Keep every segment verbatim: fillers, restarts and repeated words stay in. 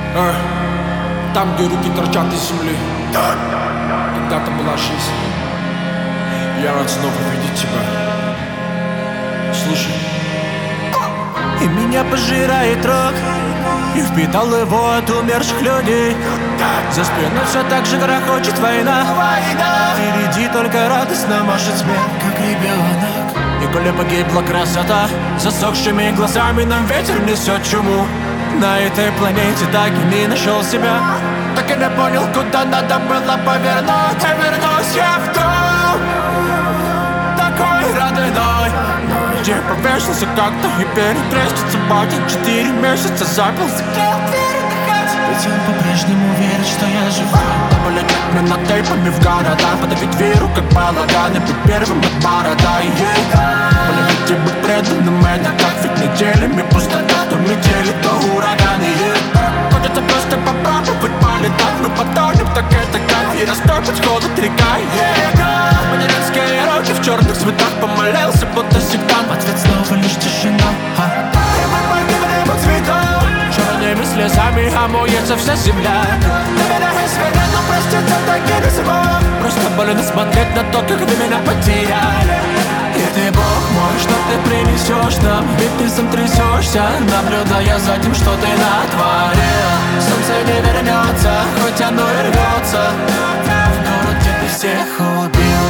А, там, где руки торчат из земли, когда-то была жизнь. Я рад снова видеть тебя. Слушай. И меня пожирает рок, и впитал его от умерших людей. За спиной все так же грохочет война. Впереди только радостно машет смех, как ребенок. И коли погибла красота, засохшими глазами нам ветер несет чуму. На этой планете так и не нашел себя, так и не понял, куда надо было повернуть. А вернусь я в дом, такой родной, где повешался как-то и перекрестится батя. Четыре месяца запил, закрыл дверь на хате. Ведь он по-прежнему верит, что я живой. Полетят минотейпами в города, подавить веру, как балаган, и быть первым от борода. Полюбить и быть преданным, это как ведь неделями пустота. То метели, то ураганы. Хочется просто попробовать полетать, мы потонем, так это кайф. И растопить холод река. Материнские руки в черных цветах, помолился, будто сектант. В ответ снова лишь тишина. И мы погибли под цветом, черными слезами омоется вся земля. Доверяй себе, но проститься так и не смог. Просто больно смотреть на то, как вы меня потеряли. И ты, Бог мой, что ты принесешь нам? Ведь ты сам трясешься, наблюдая за тем, что ты натворил. Солнце не вернется, хоть оно и рвется в город, где ты всех убил.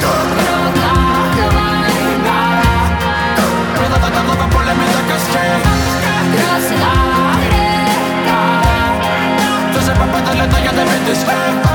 Война была давно по полями до костей. Красная река, тоже попадали на ядовитый снег.